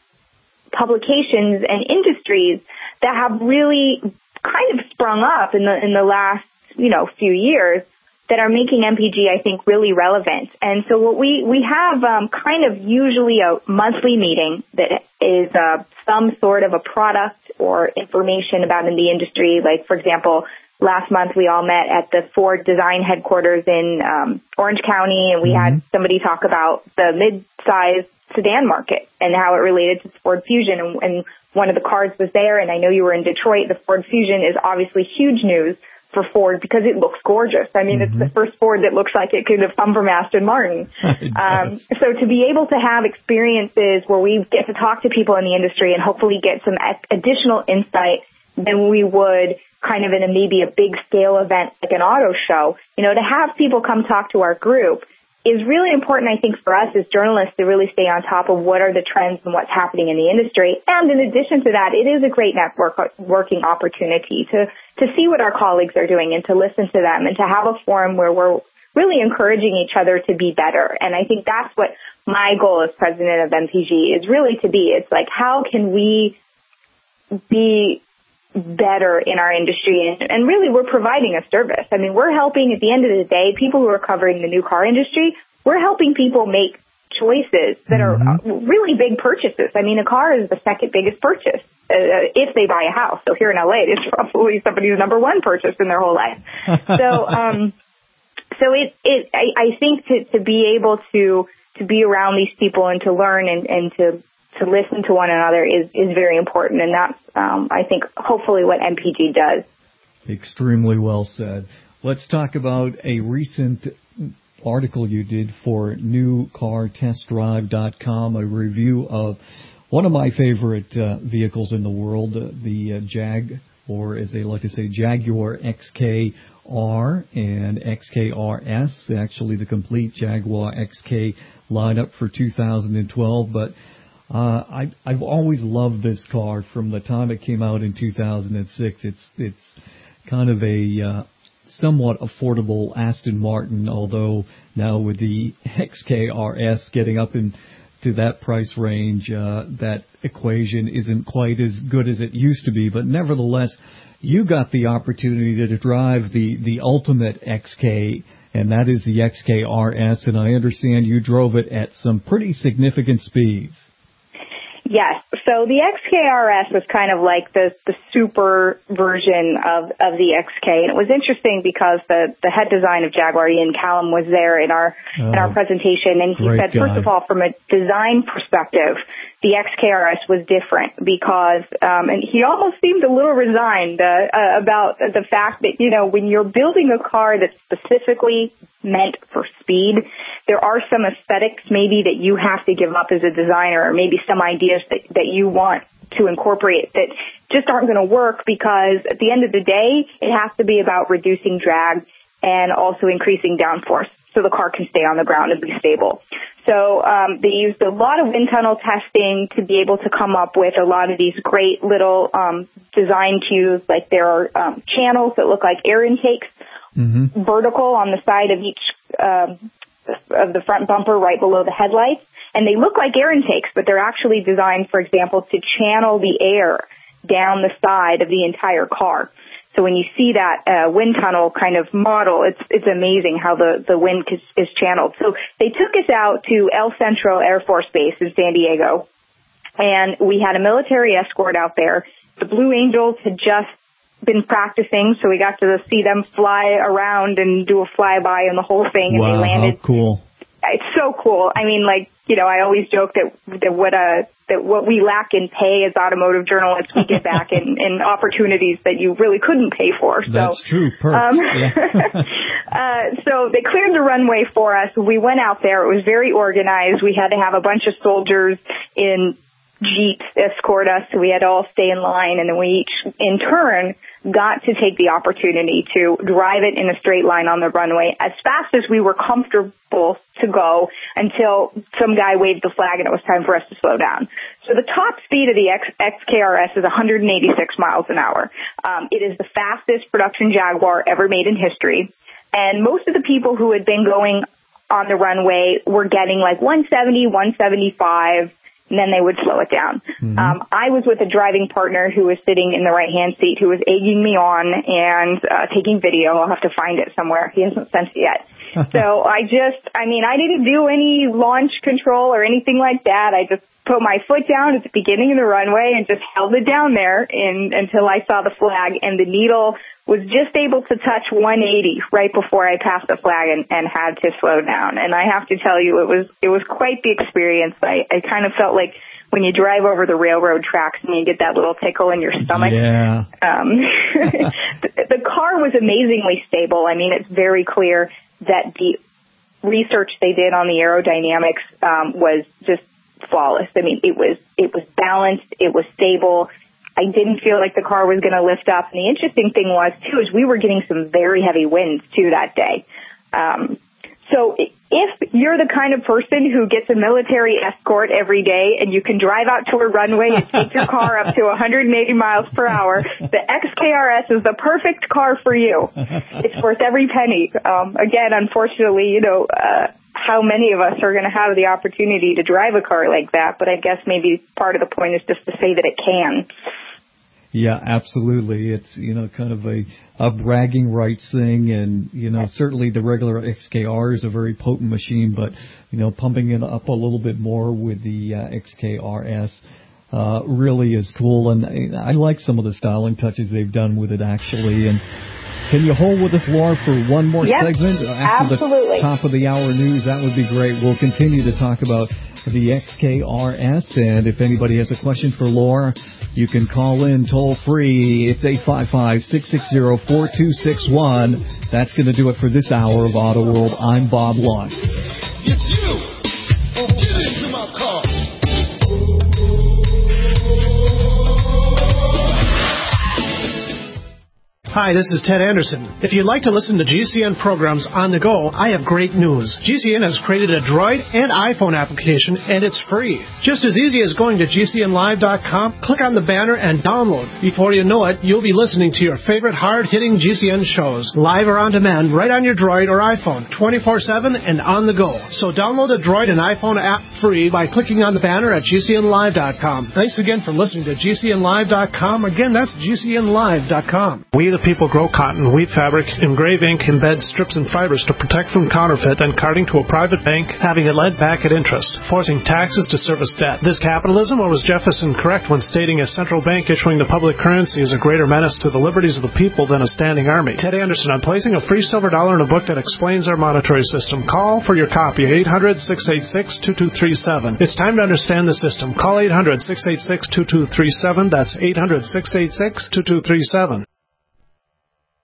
publications and industries that have really kind of sprung up in the in the last, you know, few years that are making M P G, I think, really relevant. And so what we, we have um, kind of usually a monthly meeting that is uh, some sort of a product or information about in the industry. Like, for example, last month we all met at the Ford Design headquarters in um, Orange County, and we mm-hmm. had somebody talk about the mid-size sedan market and how it related to Ford Fusion. And, and one of the cars was there, and I know you were in Detroit. The Ford Fusion is obviously huge news for Ford because it looks gorgeous. I mean, mm-hmm. it's the first Ford that looks like it could have come from Aston Martin. um, so to be able to have experiences where we get to talk to people in the industry and hopefully get some additional insight than we would kind of in a maybe a big scale event like an auto show, you know, to have people come talk to our group is really important, I think, for us as journalists to really stay on top of what are the trends and what's happening in the industry. And in addition to that, it is a great network working opportunity to, to see what our colleagues are doing and to listen to them and to have a forum where we're really encouraging each other to be better. And I think that's what my goal as president of M P G is really to be. It's like, how can we be better in our industry? And, and really, we're providing a service. I mean, we're helping, at the end of the day, people who are covering the new car industry, we're helping people make choices that are mm-hmm. really big purchases. I mean, a car is the second biggest purchase uh, if they buy a house. So here in L A, it's probably somebody's number one purchase in their whole life. So, um, so it, it, I, I think to, to be able to, to be around these people and to learn and, and to, to listen to one another is, is very important. And that's, um, I think, hopefully what M P G does. Extremely well said. Let's talk about a recent article you did for new car test drive dot com, a review of one of my favorite uh, vehicles in the world, uh, the uh, Jag, or as they like to say, Jaguar X K R and X K R S, actually the complete Jaguar X K lineup for two thousand twelve. But Uh, I, I've always loved this car from the time it came out in two thousand six. It's it's kind of a uh, somewhat affordable Aston Martin, although now with the X K R S getting up into that price range, uh, that equation isn't quite as good as it used to be. But nevertheless, you got the opportunity to drive the, the ultimate X K, and that is the X K R S, and I understand you drove it at some pretty significant speeds. Yes. So the X K R S was kind of like the, the super version of, of the X K. And it was interesting because the, the head design of Jaguar, Ian Callum, was there in our, oh, in our presentation. And he said, guy. first of all, from a design perspective, the X K R S was different because, um, and he almost seemed a little resigned, uh, uh, about the fact that, you know, when you're building a car that's specifically meant for speed, there are some aesthetics maybe that you have to give up as a designer, or maybe some ideas that, that you want to incorporate that just aren't going to work, because at the end of the day, it has to be about reducing drag and also increasing downforce so the car can stay on the ground and be stable. So um, they used a lot of wind tunnel testing to be able to come up with a lot of these great little um, design cues, like there are um, channels that look like air intakes, mm-hmm. vertical on the side of each um, of the front bumper right below the headlights. And they look like air intakes, but they're actually designed, for example, to channel the air down the side of the entire car. So when you see that uh, wind tunnel kind of model, it's it's amazing how the, the wind is, is channeled. So they took us out to El Centro Air Force Base in San Diego, and we had a military escort out there. The Blue Angels had just been practicing, so we got to see them fly around and do a flyby and the whole thing, and wow, they landed. How cool. It's so cool. I mean, like, you know, I always joke that that what uh that what we lack in pay as automotive journalists, we get back in, in opportunities that you really couldn't pay for. So, that's true. Perfect. Um, yeah. uh, so they cleared the runway for us. We went out there. It was very organized. We had to have a bunch of soldiers in Jeeps escort us. So we had to all stay in line, and then we each, in turn, got to take the opportunity to drive it in a straight line on the runway as fast as we were comfortable to go until some guy waved the flag and it was time for us to slow down. So the top speed of the X- XKRS is one hundred eighty-six miles an hour. Um, it is the fastest production Jaguar ever made in history. And most of the people who had been going on the runway were getting like one seventy, one seventy-five, and then they would slow it down. Mm-hmm. Um, I was with a driving partner who was sitting in the right-hand seat who was egging me on and uh, taking video. I'll have to find it somewhere. He hasn't sent it yet. So I just, I mean, I didn't do any launch control or anything like that. I just put my foot down at the beginning of the runway and just held it down there in, until I saw the flag, and the needle was just able to touch one eighty right before I passed the flag and, and had to slow down. And I have to tell you, it was it was quite the experience. I, I kind of felt like when you drive over the railroad tracks and you get that little tickle in your stomach. Yeah. Um, the, the car was amazingly stable. I mean, it's very clear that the research they did on the aerodynamics um, was just flawless. I mean, it was it was balanced, it was stable. I didn't feel like the car was going to lift up. And the interesting thing was, too, is we were getting some very heavy winds, too, that day. Um, so if you're the kind of person who gets a military escort every day and you can drive out to a runway and take your car up to one hundred eighty miles per hour, the X K R S is the perfect car for you. It's worth every penny. Um, again, unfortunately, you know, uh, how many of us are going to have the opportunity to drive a car like that? But I guess maybe part of the point is just to say that it can. Yeah, absolutely. It's, you know, kind of a, a bragging rights thing. And, you know, certainly the regular X K R is a very potent machine, but, you know, pumping it up a little bit more with the uh, X K R S uh, really is cool. And I like some of the styling touches they've done with it, actually. And can you hold with us, Laura, for one more yep, segment? After absolutely. The top of the hour news, that would be great. We'll continue to talk about the X K R S, and if anybody has a question for Laura, you can call in toll free. It's eight five five, six six zero, four two six one. That's going to do it for this hour of Auto World. I'm Bob Long. It's you. Get into my car. Hi, this is Ted Anderson. If you'd like to listen to G C N programs on the go, I have great news. G C N has created a Droid and iPhone application, and it's free. Just as easy as going to G C N live dot com, click on the banner, and download. Before you know it, you'll be listening to your favorite hard-hitting G C N shows, live or on demand, right on your Droid or iPhone, twenty-four seven and on the go. So download the Droid and iPhone app free by clicking on the banner at G C N live dot com. Thanks again for listening to G C N live dot com. Again, that's G C N live dot com. We the people grow cotton, weave fabric, engrave ink, embed strips and fibers to protect from counterfeit and carting to a private bank, having it lent back at interest, forcing taxes to service debt. This capitalism, or was Jefferson correct when stating a central bank issuing the public currency is a greater menace to the liberties of the people than a standing army? Ted Anderson, I'm placing a free silver dollar in a book that explains our monetary system. Call for your copy, eight hundred, six eight six, two two three seven. It's time to understand the system. Call eight hundred, six eight six, two two three seven. That's eight hundred, six eight six, two two three seven.